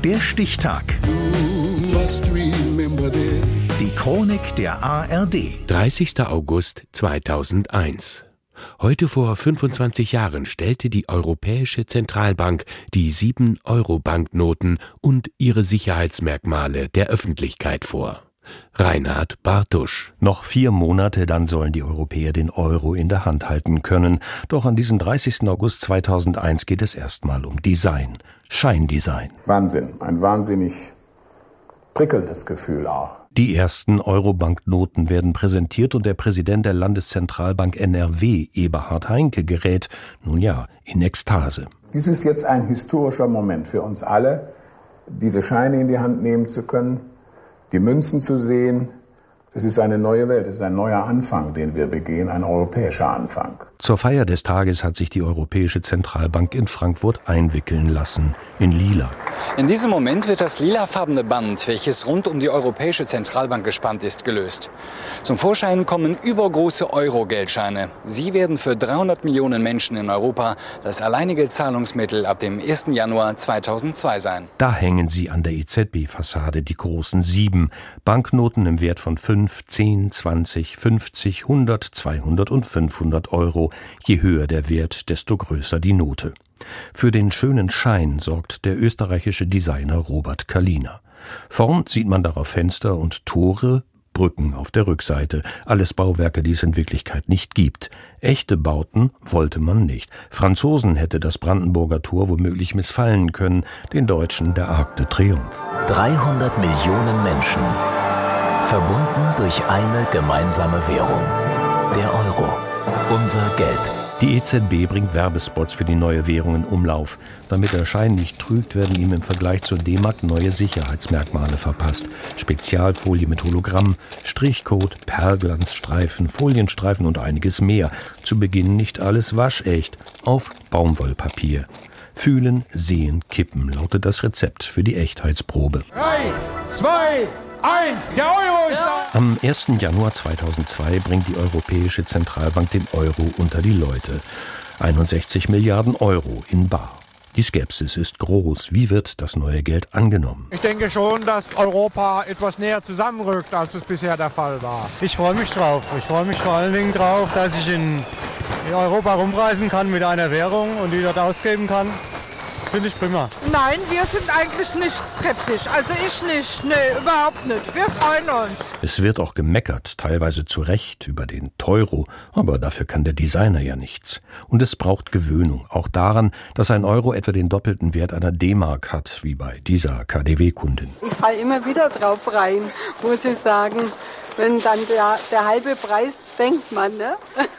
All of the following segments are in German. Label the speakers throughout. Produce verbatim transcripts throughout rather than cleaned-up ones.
Speaker 1: Der Stichtag. Die Chronik der A R D.
Speaker 2: dreißigster August zweitausendeins. Heute vor fünfundzwanzig Jahren stellte die Europäische Zentralbank die sieben Euro Banknoten und ihre Sicherheitsmerkmale der Öffentlichkeit vor. Reinhard Bartusch.
Speaker 3: Noch vier Monate, dann sollen die Europäer den Euro in der Hand halten können. Doch an diesem dreißigsten August zweitausendeins geht es erstmal um Design. Scheindesign.
Speaker 4: Wahnsinn. Ein wahnsinnig prickelndes Gefühl auch.
Speaker 3: Die ersten Euro-Banknoten werden präsentiert und der Präsident der Landeszentralbank N R W, Eberhard Heinke, gerät, nun ja, in Ekstase.
Speaker 4: Dies ist jetzt ein historischer Moment für uns alle, diese Scheine in die Hand nehmen zu können, die Münzen zu sehen. Es ist eine neue Welt, es ist ein neuer Anfang, den wir begehen, ein europäischer Anfang.
Speaker 3: Zur Feier des Tages hat sich die Europäische Zentralbank in Frankfurt einwickeln lassen, in lila.
Speaker 5: In diesem Moment wird das lilafarbene Band, welches rund um die Europäische Zentralbank gespannt ist, gelöst. Zum Vorschein kommen übergroße Euro-Geldscheine. Sie werden für dreihundert Millionen Menschen in Europa das alleinige Zahlungsmittel ab dem ersten Januar zweitausendzwei sein.
Speaker 3: Da hängen sie an der E Z B-Fassade, die großen sieben. Banknoten im Wert von fünf, zehn, zwanzig, fünfzig, hundert, zweihundert und fünfhundert Euro. Je höher der Wert, desto größer die Note. Für den schönen Schein sorgt der österreichische Designer Robert Kalina. Vorn sieht man darauf Fenster und Tore, Brücken auf der Rückseite. Alles Bauwerke, die es in Wirklichkeit nicht gibt. Echte Bauten wollte man nicht. Franzosen hätte das Brandenburger Tor womöglich missfallen können, den Deutschen der Arc de Triomphe.
Speaker 6: dreihundert Millionen Menschen, verbunden durch eine gemeinsame Währung, der Euro. Unser Geld.
Speaker 3: Die E Z B bringt Werbespots für die neue Währung in Umlauf. Damit der Schein nicht trügt, werden ihm im Vergleich zur D-Mark neue Sicherheitsmerkmale verpasst. Spezialfolie mit Hologramm, Strichcode, Perlglanzstreifen, Folienstreifen und einiges mehr. Zu Beginn nicht alles waschecht, auf Baumwollpapier. Fühlen, sehen, kippen lautet das Rezept für die Echtheitsprobe.
Speaker 7: Drei, zwei, eins, der Euro ist da!
Speaker 3: Am ersten Januar zweitausendzwei bringt die Europäische Zentralbank den Euro unter die Leute. einundsechzig Milliarden Euro in bar. Die Skepsis ist groß. Wie wird das neue Geld angenommen?
Speaker 7: Ich denke schon, dass Europa etwas näher zusammenrückt, als es bisher der Fall war.
Speaker 8: Ich freue mich drauf. Ich freue mich vor allen Dingen drauf, dass ich in Europa rumreisen kann mit einer Währung und die dort ausgeben kann. Finde ich prima.
Speaker 9: Nein, wir sind eigentlich nicht skeptisch. Also ich nicht. Nee, überhaupt nicht. Wir freuen uns.
Speaker 3: Es wird auch gemeckert, teilweise zu Recht, über den Teuro. Aber dafür kann der Designer ja nichts. Und es braucht Gewöhnung. Auch daran, dass ein Euro etwa den doppelten Wert einer D-Mark hat, wie bei dieser K D W-Kundin.
Speaker 10: Ich falle immer wieder drauf rein, muss ich sagen. Wenn dann der, der halbe Preis, denkt man, ne?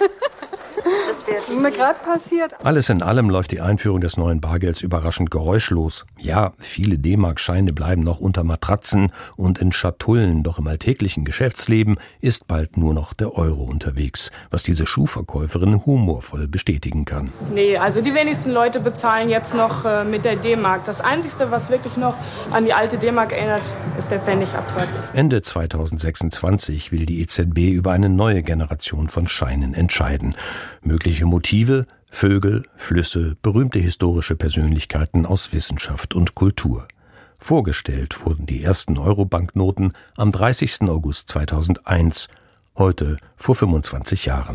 Speaker 10: Das wäre mir gerade passiert.
Speaker 3: Alles in allem läuft die Einführung des neuen Bargelds überraschend geräuschlos. Ja, viele D-Mark-Scheine bleiben noch unter Matratzen und in Schatullen, doch im alltäglichen Geschäftsleben ist bald nur noch der Euro unterwegs, was diese Schuhverkäuferin humorvoll bestätigen kann.
Speaker 11: Nee, also die wenigsten Leute bezahlen jetzt noch äh, mit der D-Mark. Das Einzige, was wirklich noch an die alte D-Mark erinnert, ist der Pfennigabsatz.
Speaker 3: Ende zweitausendsechsundzwanzig will die E Z B über eine neue Generation von Scheinen entscheiden. Mögliche Motive: Vögel, Flüsse, berühmte historische Persönlichkeiten aus Wissenschaft und Kultur. Vorgestellt wurden die ersten Euro-Banknoten am dreißigsten August zweitausendeins, heute vor fünfundzwanzig Jahren.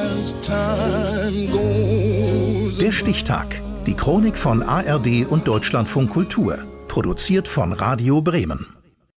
Speaker 1: Der Stichtag. Die Chronik von A R D und Deutschlandfunk Kultur. Produziert von Radio Bremen.